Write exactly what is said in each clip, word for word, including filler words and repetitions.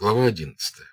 Глава одиннадцатая.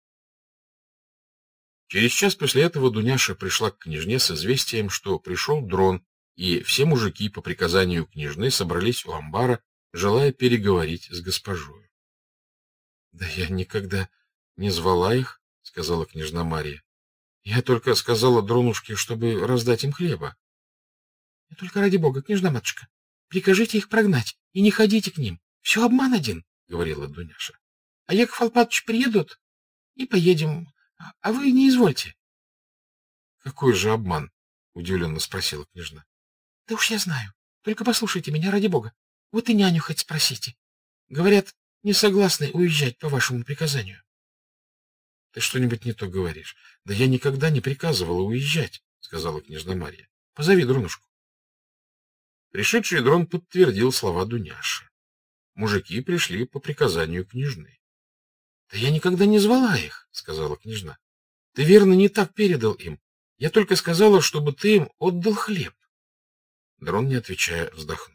Через час после этого Дуняша пришла к княжне с известием, что пришел дрон, и все мужики по приказанию княжны собрались у амбара, желая переговорить с госпожою. — Да я никогда не звала их, — сказала княжна Марья. — Я только сказала дронушке, чтобы раздать им хлеба. — Только ради бога, княжна матушка, прикажите их прогнать и не ходите к ним. Все обман один, — говорила Дуняша. — А Яков Алпатович приедут, и поедем, а вы не извольте. — Какой же обман? — удивленно спросила княжна. — Да уж я знаю. Только послушайте меня, ради бога. Вот и няню хоть спросите. Говорят, не согласны уезжать по вашему приказанию. — Ты что-нибудь не то говоришь. Да я никогда не приказывала уезжать, — сказала княжна Марья. — Позови дронушку. Пришедший дрон подтвердил слова Дуняши. Мужики пришли по приказанию княжны. — Да я никогда не звала их, — сказала княжна. — Ты, верно, не так передал им. Я только сказала, чтобы ты им отдал хлеб. Дрон, не отвечая, вздохнул.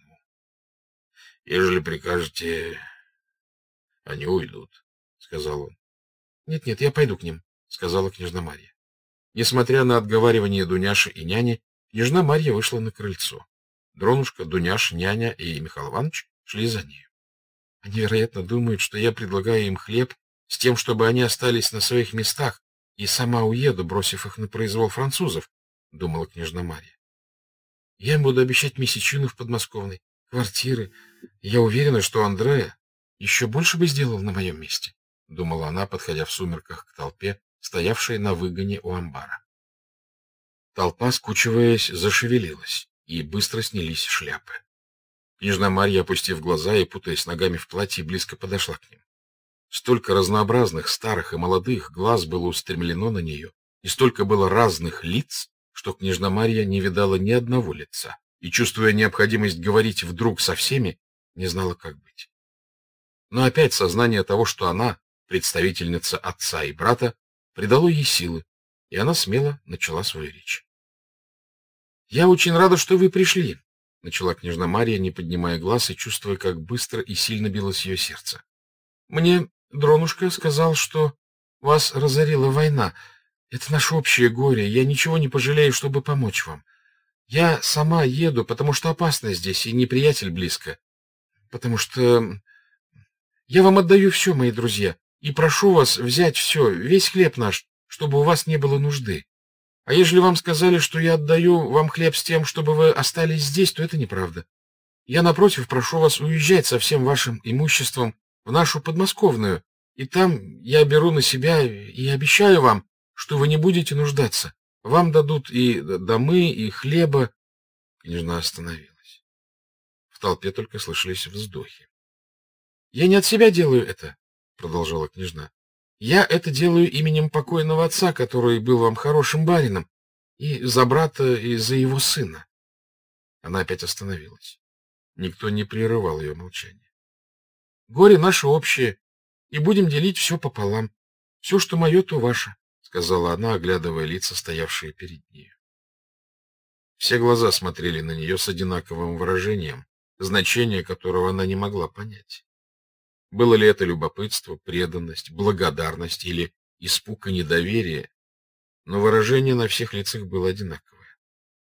— Ежели прикажете, они уйдут, — сказал он. Нет, — Нет-нет, я пойду к ним, — сказала княжна Марья. Несмотря на отговаривание Дуняши и няни, княжна Марья вышла на крыльцо. Дронушка, Дуняша, няня и Михаил Иванович шли за нею. Они, вероятно, думают, что я предлагаю им хлеб с тем, чтобы они остались на своих местах, и сама уеду, бросив их на произвол французов, — думала княжна Марья. Я им буду обещать месячину в подмосковной, квартиры. Я уверена, что Андрея еще больше бы сделал на моем месте, — думала она, подходя в сумерках к толпе, стоявшей на выгоне у амбара. Толпа, скучиваясь, зашевелилась, и быстро снялись шляпы. Княжна Марья, опустив глаза и путаясь ногами в платье, близко подошла к ним. Столько разнообразных, старых и молодых глаз было устремлено на нее, и столько было разных лиц, что княжна Марья не видала ни одного лица, и, чувствуя необходимость говорить вдруг со всеми, не знала, как быть. Но опять сознание того, что она, представительница отца и брата, придало ей силы, и она смело начала свою речь. — Я очень рада, что вы пришли, — начала княжна Марья, не поднимая глаз и чувствуя, как быстро и сильно билось ее сердце. — Мне дронушка сказал, что вас разорила война. Это наше общее горе. Я ничего не пожалею, чтобы помочь вам. Я сама еду, потому что опасно здесь, и неприятель близко. Потому что я вам отдаю все, мои друзья, и прошу вас взять все, весь хлеб наш, чтобы у вас не было нужды. А ежели вам сказали, что я отдаю вам хлеб с тем, чтобы вы остались здесь, то это неправда. Я, напротив, прошу вас уезжать со всем вашим имуществом в нашу подмосковную, и там я беру на себя и обещаю вам, что вы не будете нуждаться. Вам дадут и домы, и хлеба. Княжна остановилась. В толпе только слышались вздохи. — Я не от себя делаю это, — продолжала княжна. — Я это делаю именем покойного отца, который был вам хорошим барином, и за брата, и за его сына. Она опять остановилась. Никто не прерывал ее молчание. — Горе наше общее, и будем делить все пополам. Все, что мое, то ваше, — сказала она, оглядывая лица, стоявшие перед нею. Все глаза смотрели на нее с одинаковым выражением, значение которого она не могла понять. Было ли это любопытство, преданность, благодарность или испуг и недоверие, но выражение на всех лицах было одинаковое.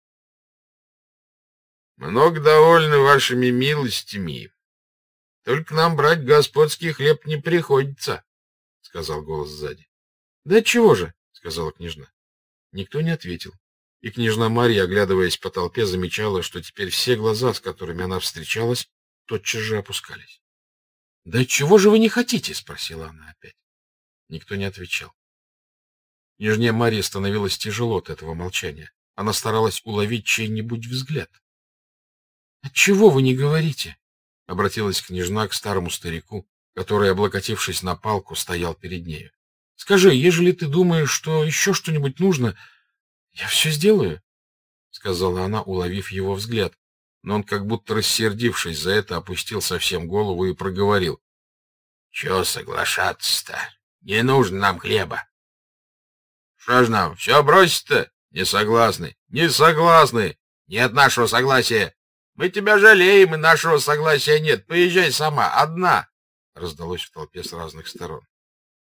— Много довольны вашими милостями. Только нам брать господский хлеб не приходится, — сказал голос сзади. — Да отчего же, — сказала княжна. Никто не ответил, и княжна Марья, оглядываясь по толпе, замечала, что теперь все глаза, с которыми она встречалась, тотчас же опускались. — Да отчего же вы не хотите? — спросила она опять. Никто не отвечал. Княжне Марье становилось тяжело от этого молчания. Она старалась уловить чей-нибудь взгляд. — Отчего вы не говорите? — обратилась княжна к старому старику, который, облокотившись на палку, стоял перед нею. — Скажи, ежели ты думаешь, что еще что-нибудь нужно, я все сделаю, — сказала она, уловив его взгляд, но он, как будто рассердившись за это, опустил совсем голову и проговорил. — Чего соглашаться-то? Не нужно нам хлеба. — Что ж нам, все бросить-то? Не согласны. Не согласны. Нет нашего согласия. Мы тебя жалеем, и нашего согласия нет. Поезжай сама, одна, — раздалось в толпе с разных сторон.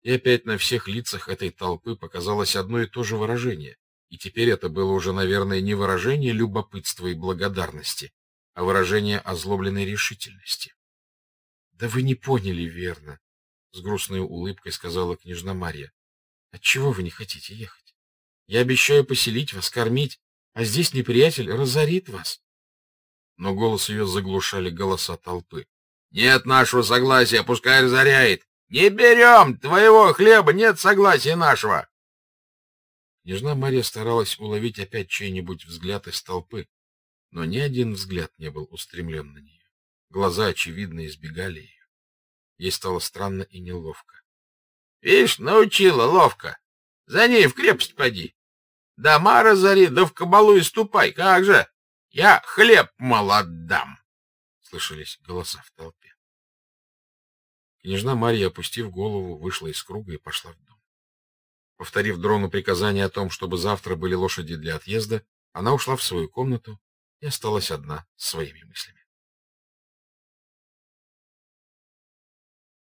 И опять на всех лицах этой толпы показалось одно и то же выражение. И теперь это было уже, наверное, не выражение любопытства и благодарности, а выражение озлобленной решительности. — Да вы не поняли верно, — с грустной улыбкой сказала княжна Марья. — Отчего вы не хотите ехать? Я обещаю поселить вас, кормить, а здесь неприятель разорит вас. Но голос ее заглушали голоса толпы. — Нет нашего согласия, пускай разоряет. Не берем твоего хлеба, нет согласия нашего. Княжна Марья старалась уловить опять чей-нибудь взгляд из толпы, но ни один взгляд не был устремлен на нее. Глаза, очевидно, избегали ее. Ей стало странно и неловко. — Видишь, научила ловко. За ней в крепость поди. Дома разори, да в кабалу и ступай. Как же? Я хлеб мол отдам. Слышались голоса в толпе. Княжна Марья, опустив голову, вышла из круга и пошла в дом. Повторив дрону приказание о том, чтобы завтра были лошади для отъезда, она ушла в свою комнату и осталась одна с своими мыслями.